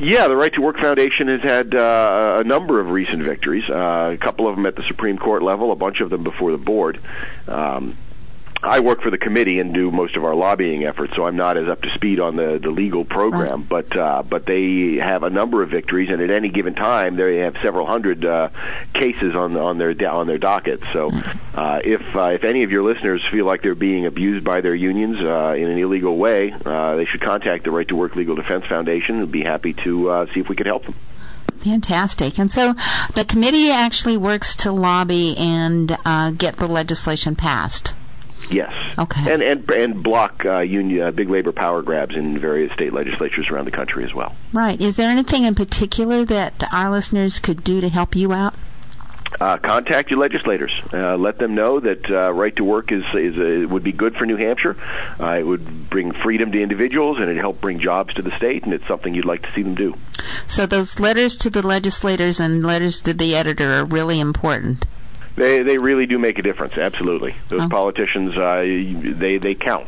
Yeah, the Right to Work Foundation has had a number of recent victories, a couple of them at the Supreme Court level, a bunch of them before the board. I work for the committee and do most of our lobbying efforts, so I'm not as up to speed on the legal program. Right. But they have a number of victories, and at any given time, they have several hundred cases on their docket. So, if any of your listeners feel like they're being abused by their unions in an illegal way, they should contact the Right to Work Legal Defense Foundation. We'd be happy to see if we could help them. Fantastic. And so the committee actually works to lobby and get the legislation passed. Yes. Okay. And block union big labor power grabs in various state legislatures around the country as well. Right. Is there anything in particular that our listeners could do to help you out? Contact your legislators. Let them know that Right to Work would be good for New Hampshire. It would bring freedom to individuals, and it'd help bring jobs to the state, and it's something you'd like to see them do. So those letters to the legislators and letters to the editor are really important. They really do make a difference, absolutely. Those politicians, they count.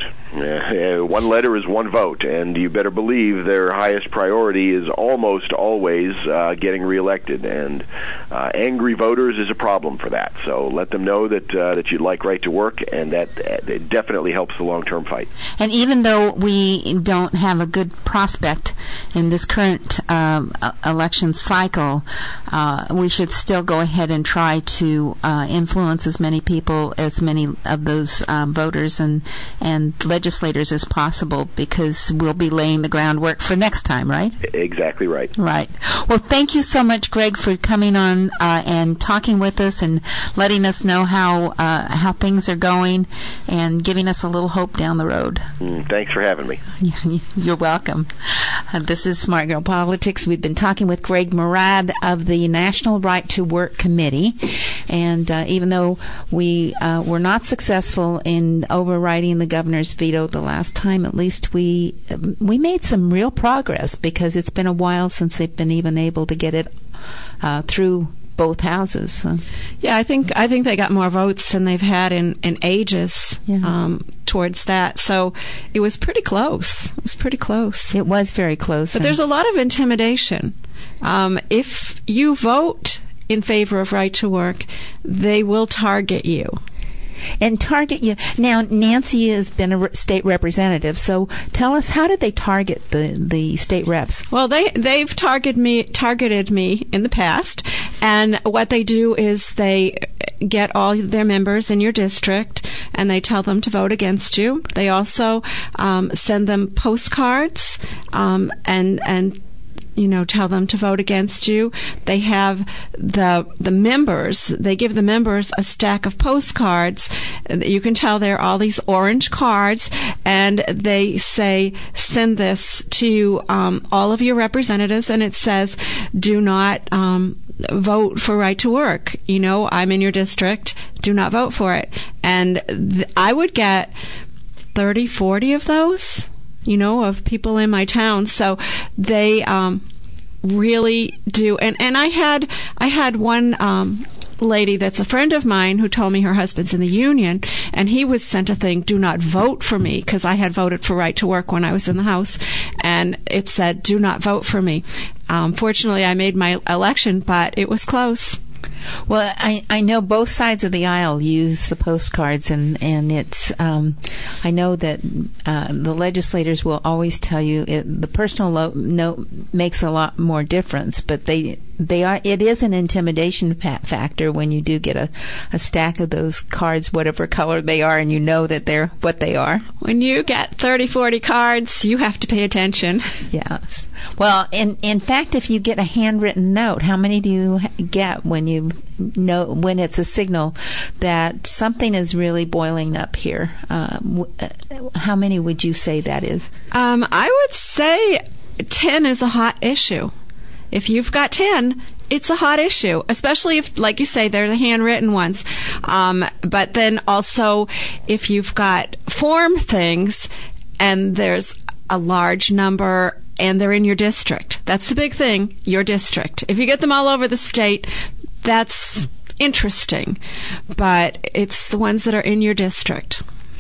One letter is one vote, and you better believe their highest priority is almost always getting reelected, and angry voters is a problem for that. So let them know that you'd like Right to Work, and that it definitely helps the long-term fight. And even though we don't have a good prospect in this current election cycle, we should still go ahead and try to influence as many people, as many of those voters and legislators as possible, because we'll be laying the groundwork for next time, right? Exactly right. Right. Well, thank you so much, Greg, for coming on and talking with us and letting us know how things are going and giving us a little hope down the road. Thanks for having me. You're welcome. This is Smart Girl Politics. We've been talking with Greg Murad of the National Right to Work Committee, and even though we were not successful in overriding the governor's veto the last time, at least we made some real progress, because it's been a while since they've been even able to get it through both houses. Yeah, I think they got more votes than they've had in ages towards that. So it was pretty close. It was pretty close. It was very close. But there's a lot of intimidation. If you vote in favor of Right to Work, they will target you. And target you. Now, Nancy has been a state representative, so tell us, how did they target the state reps? Well, they've targeted me in the past, and what they do is they get all their members in your district, and they tell them to vote against you. They also send them postcards and tell them to vote against you. They have the members, they give the members a stack of postcards. You can tell they're all these orange cards, and they say, send this to all of your representatives, and it says, do not vote for Right to Work. I'm in your district. Do not vote for it. And I would get 30, 40 of those, of people in my town. So they really do. And I had one lady that's a friend of mine who told me her husband's in the union, and he was sent a thing, do not vote for me, because I had voted for Right to Work when I was in the House, and it said, do not vote for me. Fortunately, I made my election, but it was close. Well, I know both sides of the aisle use the postcards, and it's I know that the legislators will always tell you the personal note makes a lot more difference, but it is an intimidation factor when you do get a stack of those cards, whatever color they are, and you know that they're what they are. When you get 30, 40 cards, you have to pay attention. Yes. Well, in fact, if you get a handwritten note, how many do you get when it's a signal that something is really boiling up here? How many would you say that is? I would say 10 is a hot issue. If you've got 10, it's a hot issue, especially if, like you say, they're the handwritten ones. But then also, if you've got form things and there's a large number and they're in your district, that's the big thing, your district. If you get them all over the state, that's interesting. But it's the ones that are in your district.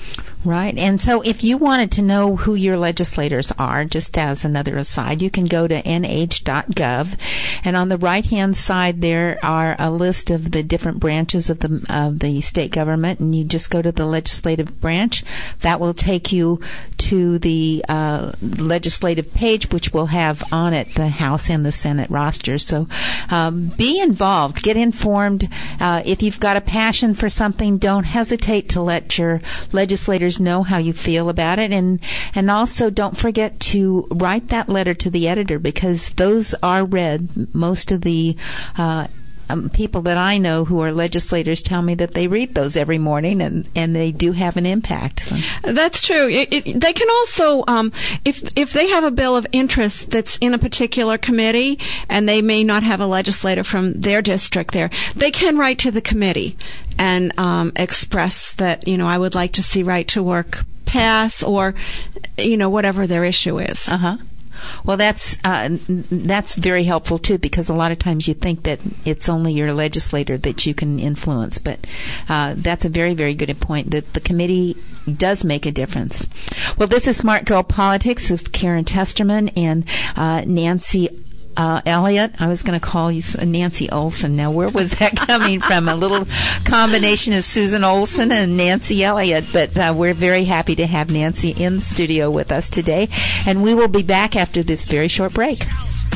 Right. And so if you wanted to know who your legislators are, just as another aside, you can go to nh.gov, and on the right-hand side there are a list of the different branches of the state government, and you just go to the legislative branch. That will take you to the legislative page, which will have on it the House and the Senate rosters. So be involved. Get informed. If you've got a passion for something, don't hesitate to let your legislators know how you feel about it, and also don't forget to write that letter to the editor, because those are read. Most of the people that I know who are legislators tell me that they read those every morning, and they do have an impact. So. That's true. They can also, if they have a bill of interest that's in a particular committee, and they may not have a legislator from their district there, they can write to the committee and express that, I would like to see right to work pass, or, whatever their issue is. Uh-huh. Well, that's very helpful too, because a lot of times you think that it's only your legislator that you can influence, but that's a very, very good point, that the committee does make a difference. Well, this is Smart Girl Politics with Karen Testerman and Nancy Elliott. I was going to call you Nancy Olson. Now, where was that coming from? A little combination of Susan Olson and Nancy Elliott. But we're very happy to have Nancy in the studio with us today. And we will be back after this very short break.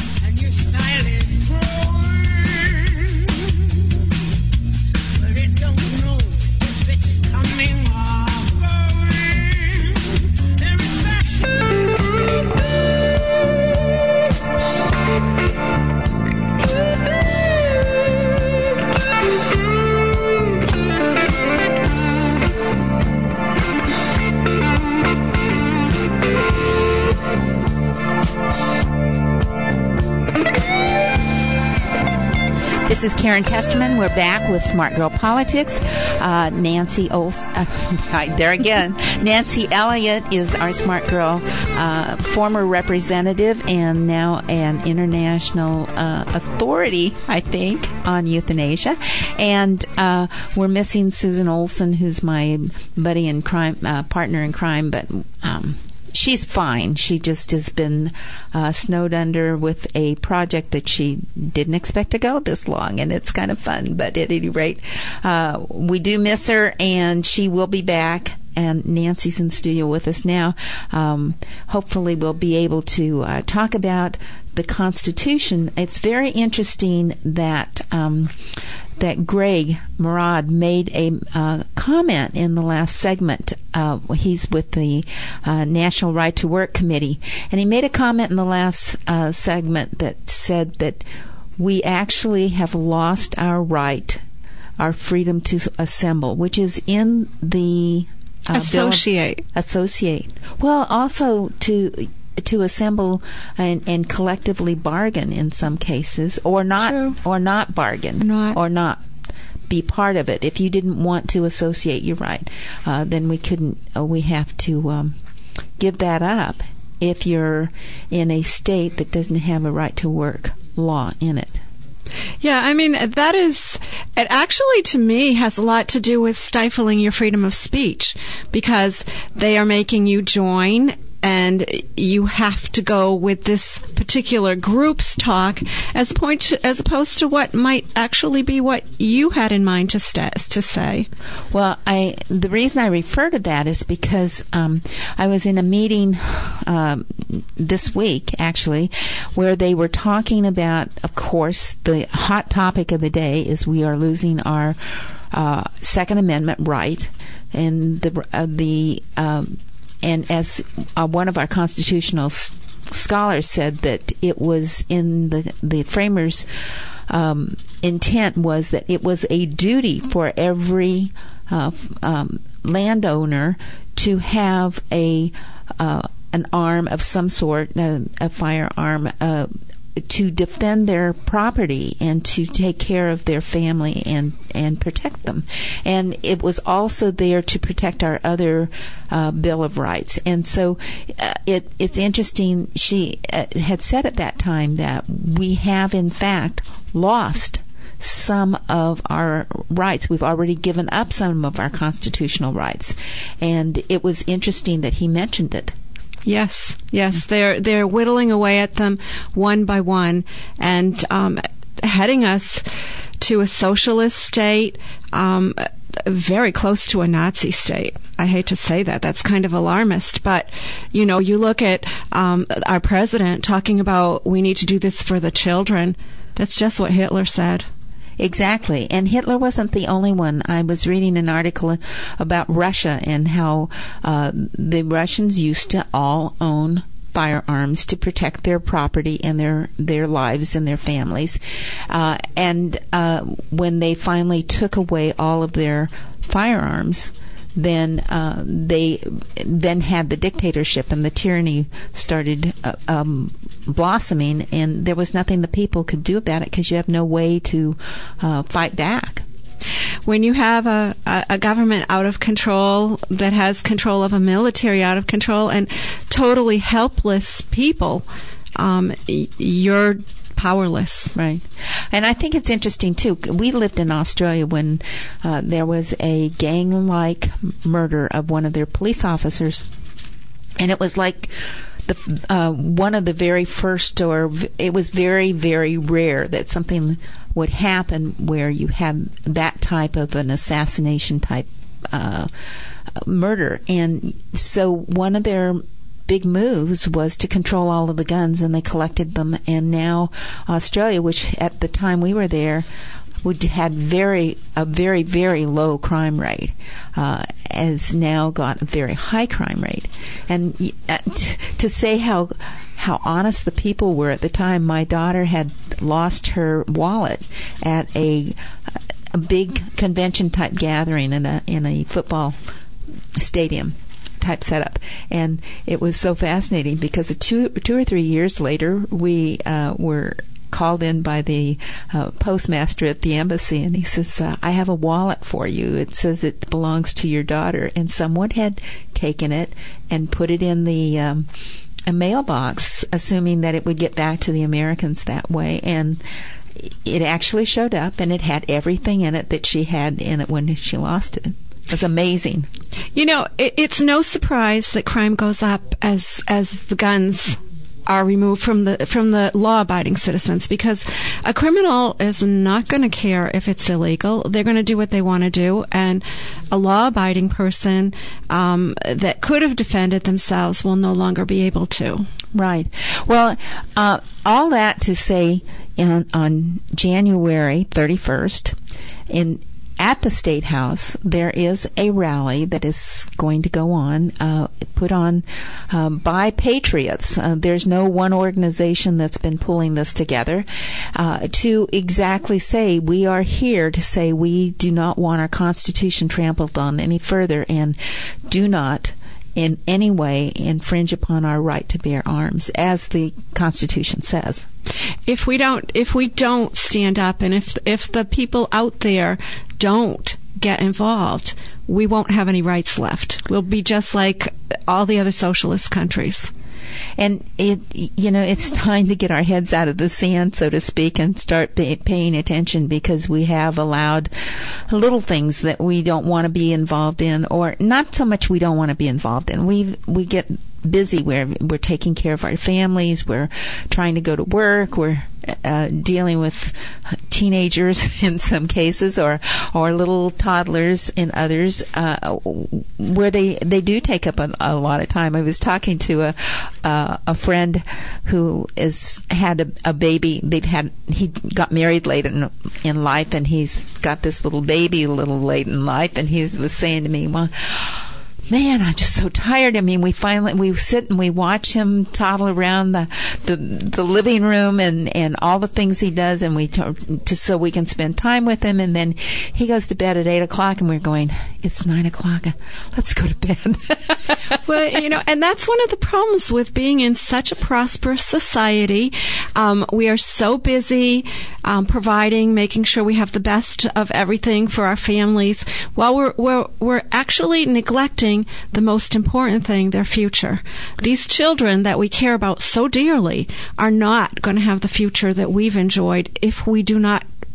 This is Karen Testerman. We're back with Smart Girl Politics. Nancy Olson, there again. Nancy Elliott is our Smart Girl, former representative and now an international authority, I think, on euthanasia. And we're missing Susan Olson, who's my buddy in crime, partner in crime, but she's fine. She just has been snowed under with a project that she didn't expect to go this long, and it's kind of fun. But at any rate, we do miss her, and she will be back. And Nancy's in the studio with us now. Hopefully we'll be able to talk about the Constitution. It's very interesting that that Greg Murad made a comment in the last segment. He's with the National Right to Work Committee, and he made a comment in the last segment that said that we actually have lost our right, our freedom to assemble, which is in the associate. Well, also to assemble and collectively bargain in some cases, or not, True. or not bargain, or not be part of it. If you didn't want to associate, you're right. Then we couldn't. We have to give that up if you're in a state that doesn't have a right to work law in it. Yeah, I mean, it actually, to me, has a lot to do with stifling your freedom of speech, because they are making you join, and you have to go with this particular group's talk as opposed to what might actually be what you had in mind to say. Well, the reason I refer to that is because I was in a meeting this week, actually, where they were talking about, of course, the hot topic of the day is we are losing our Second Amendment right, and and as one of our constitutional scholars said, that it was in the framers' intent was that it was a duty for every landowner to have an arm of some sort, a firearm, to defend their property and to take care of their family and protect them. And it was also there to protect our other Bill of Rights. And so it's interesting, she had said at that time that we have in fact lost some of our rights. We've already given up some of our constitutional rights. And it was interesting that he mentioned it. Yes. They're whittling away at them one by one and heading us to a socialist state, very close to a Nazi state. I hate to say that. That's kind of alarmist. But, you look at our president talking about we need to do this for the children. That's just what Hitler said. Exactly. And Hitler wasn't the only one. I was reading an article about Russia and how the Russians used to all own firearms to protect their property and their lives and their families. And when they finally took away all of their firearms, then they then had the dictatorship and the tyranny started blossoming, and there was nothing the people could do about it because you have no way to fight back. When you have a government out of control that has control of a military out of control and totally helpless people, you're powerless. Right. And I think it's interesting, too. We lived in Australia when there was a gang-like murder of one of their police officers. And it was like one of the very first, or it was very, very rare that something would happen where you had that type of an assassination type murder. And so one of their big moves was to control all of the guns, and they collected them. And now Australia, which at the time we were there had a very, very low crime rate, has now got a very high crime rate. And to say how honest the people were at the time, my daughter had lost her wallet at a big convention type gathering in a football stadium type setup, and it was so fascinating because 2 or 3 years later we were called in by the postmaster at the embassy, and he says, I have a wallet for you. It says it belongs to your daughter, and someone had taken it and put it in the a mailbox, assuming that it would get back to the Americans that way. And it actually showed up, and it had everything in it that she had in it when she lost it. It was amazing. It's no surprise that crime goes up as the guns are removed from the law-abiding citizens, because a criminal is not going to care if it's illegal. They're going to do what they want to do, and a law-abiding person that could have defended themselves will no longer be able to. Right. Well, all that to say, on January 31st, at the State House, there is a rally that is going to go on, put on by patriots. There's no one organization that's been pulling this together to exactly say we are here to say we do not want our Constitution trampled on any further and do not in any way infringe upon our right to bear arms, as the Constitution says. If we don't stand up, and if the people out there don't get involved, we won't have any rights left. We'll be just like all the other socialist countries. And it's time to get our heads out of the sand, so to speak, and start paying attention, because we have allowed little things that we don't want to be involved in, or not so much we don't want to be involved in. We get busy. We're taking care of our families. We're trying to go to work. We're dealing with teenagers in some cases, or little toddlers in others, where they do take up a lot of time. I was talking to a friend who had a baby. He got married late in life, and he's got this little baby a little late in life, and he was saying to me, well, man, I'm just so tired. I mean, we sit and we watch him toddle around the living room and all the things he does, and so we can spend time with him. And then he goes to bed at 8:00, and we're going, it's 9:00. Let's go to bed. Well, and that's one of the problems with being in such a prosperous society. We are so busy providing, making sure we have the best of everything for our families, while we're actually neglecting the most important thing, their future. These children that we care about so dearly are not going to have the future that we've enjoyed if we do not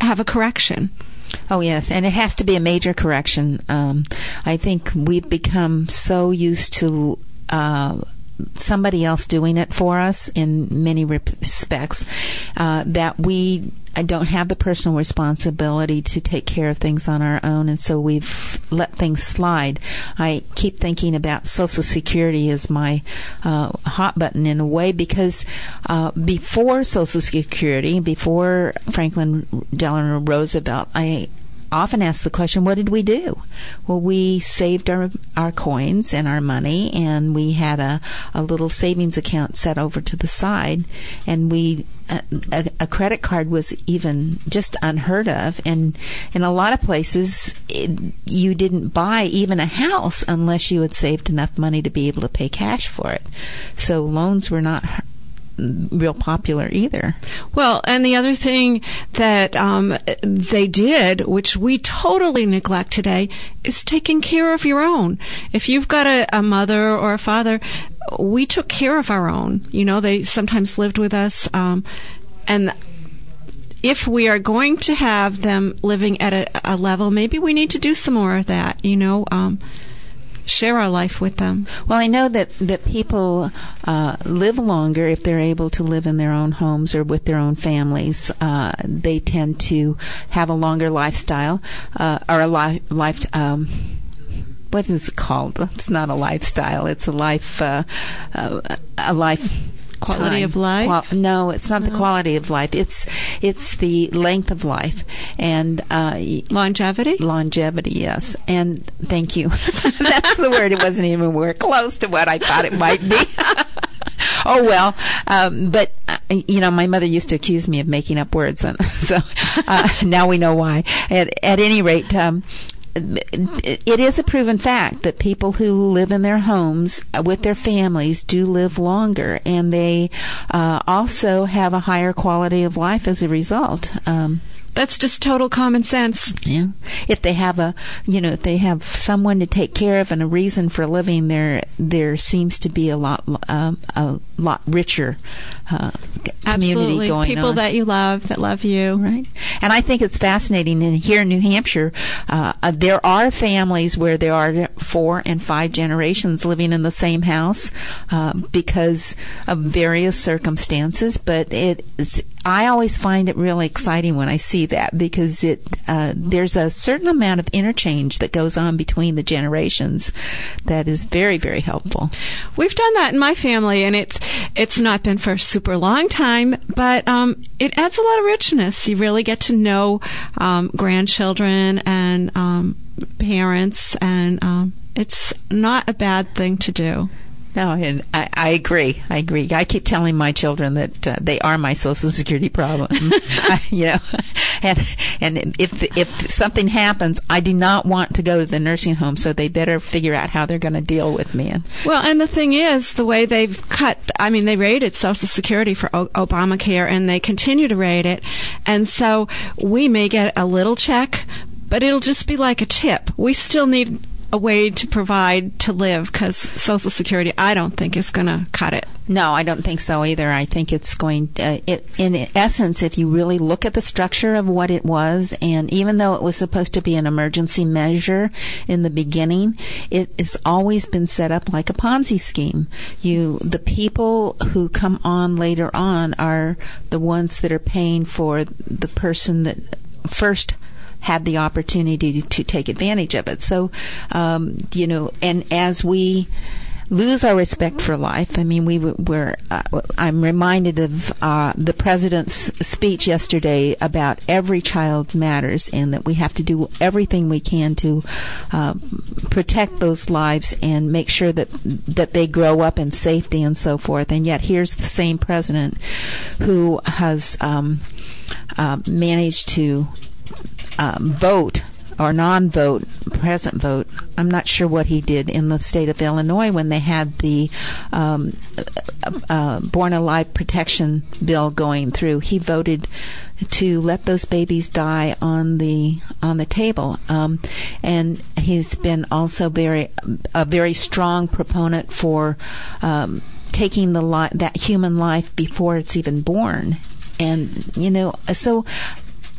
have a correction. Oh, yes, and it has to be a major correction. I think we've become so used to somebody else doing it for us in many respects that we don't have the personal responsibility to take care of things on our own, and so we've let things slide. I keep thinking about Social Security as my hot button in a way, because before Social Security, before Franklin Delano Roosevelt, I often ask the question, what did we do? Well, we saved our coins and our money, and we had a little savings account set over to the side, and a credit card was even just unheard of, and in a lot of places you didn't buy even a house unless you had saved enough money to be able to pay cash for it. So loans were not real popular either. Well, and the other thing that they did, which we totally neglect today, is taking care of your own. If you've got a mother or a father, we took care of our own. You know, they sometimes lived with us, and if we are going to have them living at a level, maybe we need to do some more of that, you know, share our life with them. Well, I know that people live longer if they're able to live in their own homes or with their own families. They tend to have a longer lifestyle, or a life. What is it called? It's not a lifestyle. It's a life. A life. Quality of life? No, it's not the quality of life. It's the length of life and longevity. Longevity, yes. And thank you. That's the word. It wasn't even close to what I thought it might be. Oh well, but you know, my mother used to accuse me of making up words, and so now we know why. At any rate. It is a proven fact that people who live in their homes with their families do live longer, and they also have a higher quality of life as a result. That's just total common sense. Yeah. If they have if they have someone to take care of and a reason for living, there seems to be a lot richer community going on. People that you love, that love you. Right. And I think it's fascinating. And here in New Hampshire, there are families where there are 4 and 5 generations living in the same house because of various circumstances. But I always find it really exciting when I see that, because there's a certain amount of interchange that goes on between the generations that is very, very helpful. We've done that in my family, and it's not been for a super long time, but it adds a lot of richness. You really get to know grandchildren and parents, and it's not a bad thing to do. No, and I agree. I keep telling my children that they are my Social Security problem. And if something happens, I do not want to go to the nursing home, so they better figure out how they're going to deal with me. Well, and the thing is, the way they've they raided Social Security for Obamacare, and they continue to raid it, and so we may get a little check, but it'll just be like a tip. We still need a way to provide to live, because Social Security, I don't think, is going to cut it. No, I don't think so either. I think it's going in essence, if you really look at the structure of what it was, and even though it was supposed to be an emergency measure in the beginning, it has always been set up like a Ponzi scheme. The people who come on later on are the ones that are paying for the person that first had the opportunity to take advantage of it. So, and as we lose our respect for life, I mean, I'm reminded of the president's speech yesterday about every child matters, and that we have to do everything we can to protect those lives and make sure that they grow up in safety and so forth. And yet here's the same president who has managed to vote or non-vote, present vote. I'm not sure what he did in the state of Illinois when they had the Born Alive protection bill going through. He voted to let those babies die on the table, and he's been also a very strong proponent for taking that human life before it's even born. And so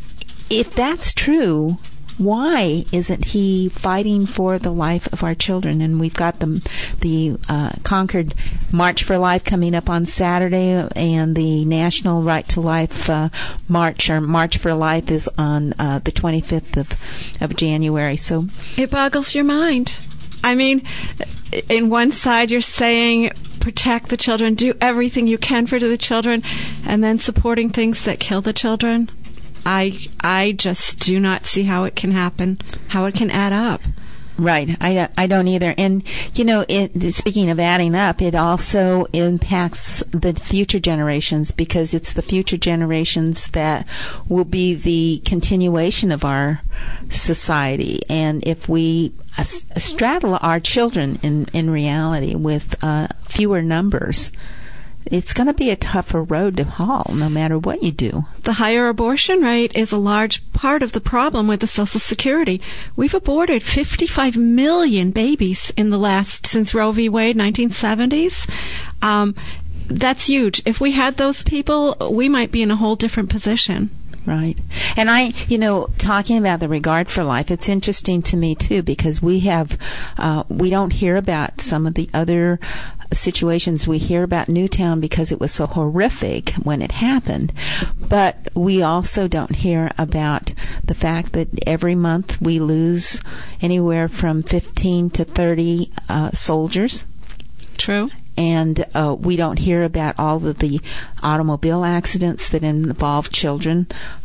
if that's true, why isn't he fighting for the life of our children? And we've got the Concord March for Life coming up on Saturday, and the National Right to Life March, or March for Life, is on the 25th of January. So it boggles your mind. I mean, in one side you're saying protect the children, do everything you can for the children, and then supporting things that kill the children. I just do not see how it can happen, how it can add up. Right. I don't either. And, speaking of adding up, it also impacts the future generations, because it's the future generations that will be the continuation of our society. And if we straddle our children in reality with fewer numbers, it's going to be a tougher road to haul, no matter what you do. The higher abortion rate is a large part of the problem with the Social Security. We've aborted 55 million babies since Roe v. Wade, 1970s. That's huge. If we had those people, we might be in a whole different position. Right. And talking about the regard for life, it's interesting to me, too, because we don't hear about some of the other situations. We hear about Newtown because it was so horrific when it happened, but we also don't hear about the fact that every month we lose anywhere from 15 to 30 soldiers. True. And we don't hear about all of the automobile accidents that involve children.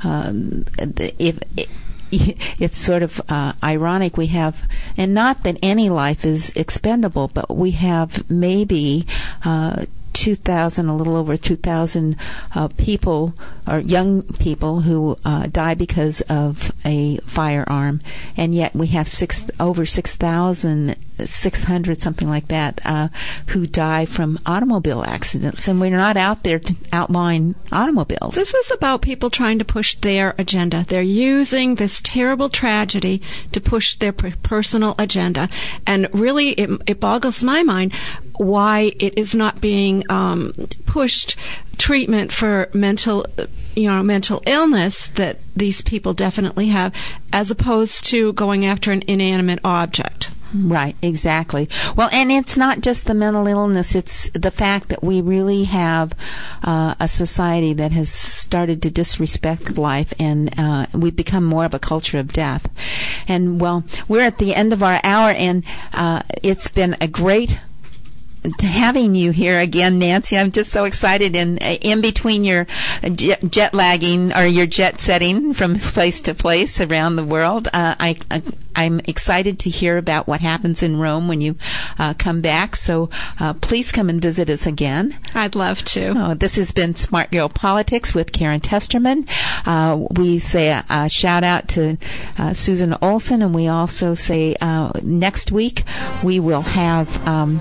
It's sort of ironic. We have, and not that any life is expendable, but we have maybe 2,000, a little over 2,000 people, or young people, who die because of a firearm, and yet we have over 6,600, something like that, who die from automobile accidents, and we're not out there to outlawing automobiles. This is about people trying to push their agenda. They're using this terrible tragedy to push their personal agenda, and really it boggles my mind why it is not being pushed treatment for mental illness that these people definitely have, as opposed to going after an inanimate object. Right, exactly. Well, and it's not just the mental illness, it's the fact that we really have a society that has started to disrespect life, and we've become more of a culture of death. And, well, we're at the end of our hour, and it's been a great having you here again, Nancy. I'm just so excited. And in between your jet lagging, or your jet setting from place to place around the world, I'm excited to hear about what happens in Rome when you come back. So please come and visit us again. I'd love to. This has been Smart Girl Politics with Karen Testerman. We say a shout out to Susan Olson, and we also say next week we will have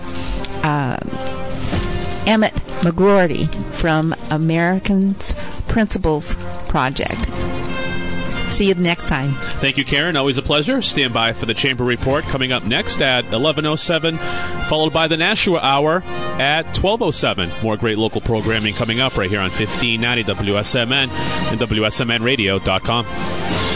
Emmett McGroarty from Americans Principles Project. See you next time. Thank you, Karen. Always a pleasure. Stand by for the Chamber Report coming up next at 11:07, followed by the Nashua Hour at 12:07. More great local programming coming up right here on 1590 WSMN and WSMNradio.com.